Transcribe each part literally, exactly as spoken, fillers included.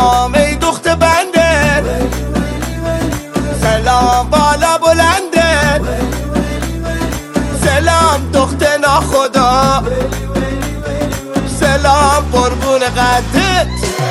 سلام ای دخت بنده، سلام بالا بلنده، سلام دخت ناخدا، سلام قربون قدت.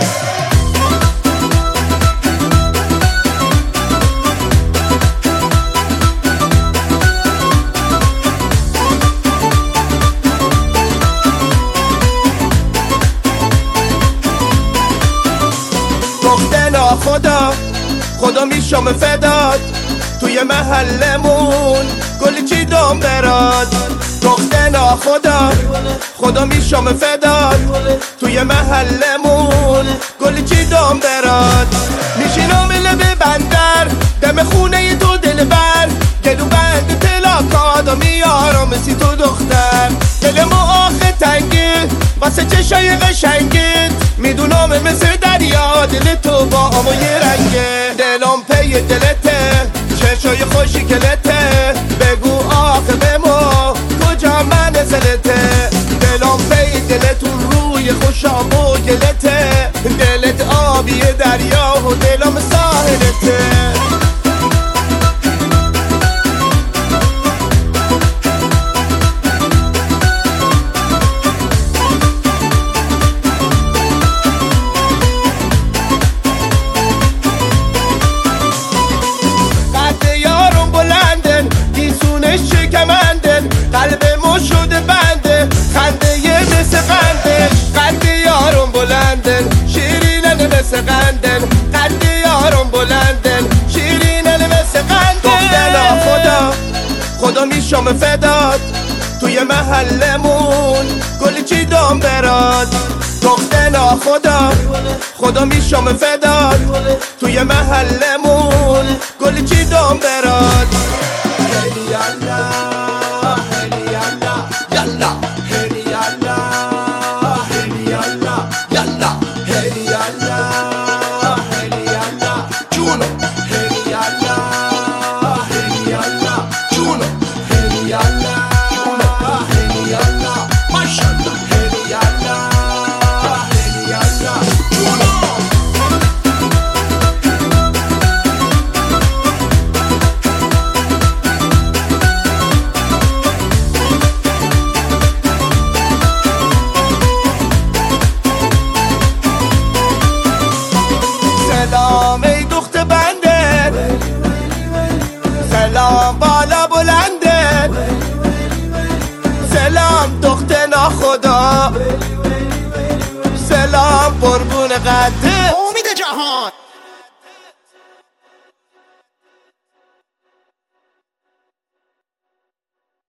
دخت ناخدا خدا میشم فداد، توی محلمون گلی چیدم براد. دخت ناخدا خدا میشم فداد، توی محلمون گلی چیدم براد. میشینم لب بندر دم خونه تو دلبر، گلو بند تلاکادا میارم سی تو دختر. دلم آخه تنگه واسه چشای قشنگت، میدونم مثل دریا دل تو با آما یه رنگه. دلم پی دلته چشای خوشی کلته، بگو آخه بمو کجا منزلته. دلم پی دلتون روی خوشام و گلته، دلت آبی دریا و دلم ساحلته. قلب ما شده بنده، خنده یه مثل قندن، قد یارم بلندن، شیرینن مثل قندن، قد یارم بلندن، شیرینن مثل قندن. دختر خدا خدا میشم فداد، توی محلمون گلی چیدم براد. دختر خدا خدا میشم فداد، توی محلمون گلی چیدم براد. سلام ای دخت بنده، سلام بالا بلنده، سلام دخت ناخدا، سلام قربون قدت. امید جهان